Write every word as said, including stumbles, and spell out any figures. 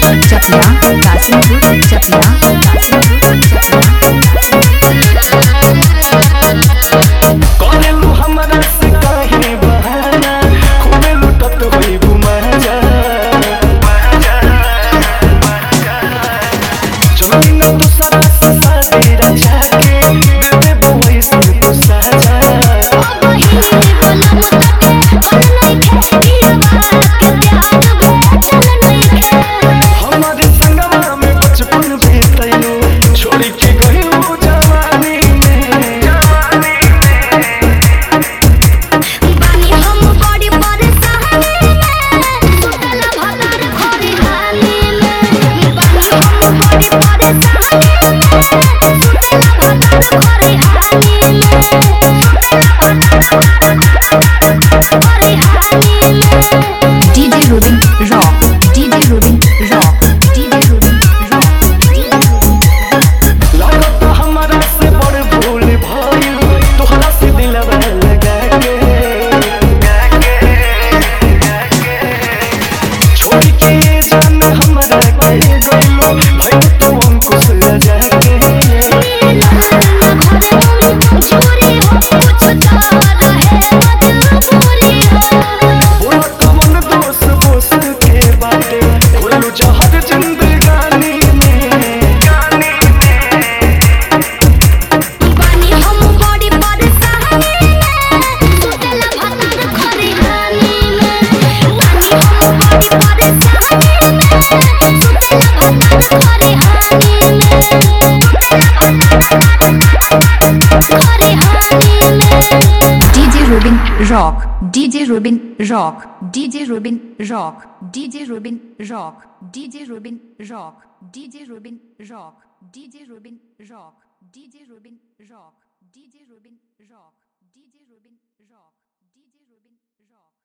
चपला कासिमपुर चपला कासिमपुर चपला करेलू हमरा से काहे बहाना खूबे लुटत होई बुमाजा जमीन दूसरा से शादी रचा के दे दे बोई से तू साजा अब ही बोलम तके मन नहीं खे गिरवा के प्यार भेटल नहीं खे हमारे संगवा में बचपन बीतैलो छोड़ के गइलो जवानी में जवानी में बानी हम बड़ी परेशानी में सुतला भतार घरे हानी में बानी हम बड़ी परेशानी में सुतला भतार घरे हानी में घरे हानी में DJ Rubin rock DJ Rubin rock DJ Rubin rock लागत हमारा से बड़ भूल भइल तोहरा से दिलवा लगा के छोड़ के जान हमरा के गइलो भाई तो अंकुश लगा के चोरी हो कुछ तो रहे मजबूरी हो बोला कौन दोस्त बोस के बाटे बोलू जहर जिंदगानी में गानी में बानी हम बड़ी परेशानी में सुतला भतार घरे हानी में बानी हम बड़ी परेशानी में सुतला भतार घरे हानी में घरे हानी में DJ Rubin rock DJ Rubin rock DJ Rubin rock DJ Rubin rock DJ Rubin rock DJ Rubin rock DJ Rubin rock DJ Rubin rock DJ Rubin rock DJ Rubin rock DJ Rubin rock